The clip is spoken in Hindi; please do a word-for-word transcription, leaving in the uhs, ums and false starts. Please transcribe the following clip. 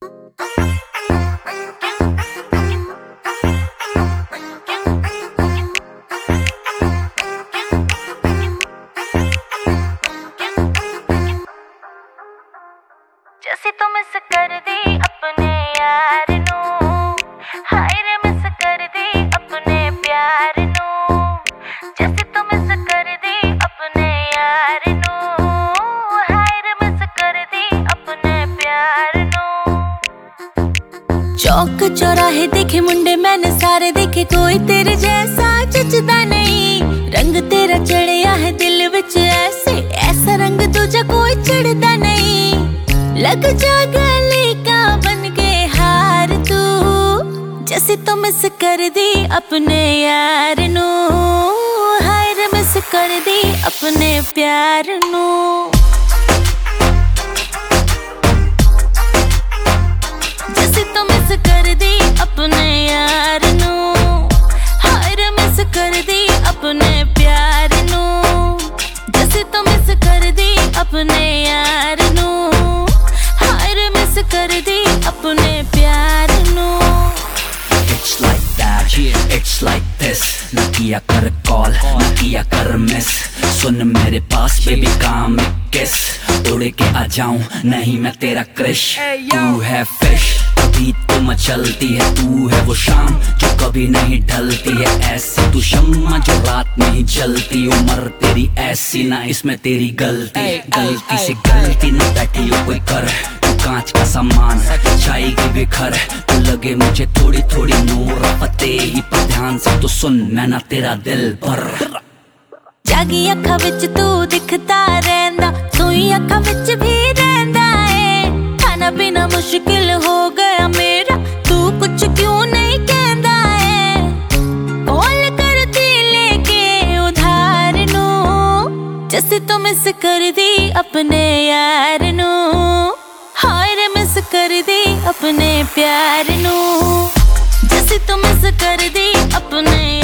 जैसे तू मिस कर दी अपने यार नू, हाय रे मिस कर दी अपने प्यार नू। जैसे तू मिस कर दी अपने यार नू, हाय रे मिस कर दी अपने प्यार नू। चौक चौराहे देखे मुंडे मैंने सारे देखे, कोई तेरे जैसा जचदा नहीं। रंग तेरा चढ़िया है दिल विच ऐसे, ऐसा रंग दूजा कोई चढ़दा नहीं। लग जा गले का बन के हार तू, जैसे तो मिस कर दी अपने यार नू, हाय रे मिस कर दी अपने प्यार नू। जैसे तो मिस कर दी अपने यार नू, हाय रे मिस कर दी अपने प्यार नू। जैसे तो मिस कर दी अपने यार नू, कर दी अपने प्यार नू। It's like that, yeah, it's like this। ना किया कर कॉल, ना किया कर मिस, सुन मेरे पास बेबी काम किस। उड़ के आ जाऊं नहीं मैं तेरा क्रिश, तू है फिश कभी तो मचलती है, तू है वो शाम जो कभी नहीं ढलती है। ऐसी तू शम्मा जो रात में ही जलती, उम्र तेरी ऐसी ना इसमें तेरी गलती। गलती से गलती ना बैठी हो कोई कर, कांच का सामान जाएगी बिखर। तू लगे मुझे थोड़ी थोड़ी नूर पते ही पर, ध्यान से तो सुन मैं ना तेरा दिल भर। जागी अखा विच तू दिखता रहंदा, सोई अखा विच भी रहंदा है। खाना पीना मुश्किल हो गया मेरा, तू कुछ क्यों नहीं कहंदा है। कॉल करती लेके उधार नू, जैसे तो मिस कर दी अपने यार नू, हाय रे मिस कर दी अपने प्यार नू। जैसे तू मिस कर दी अपने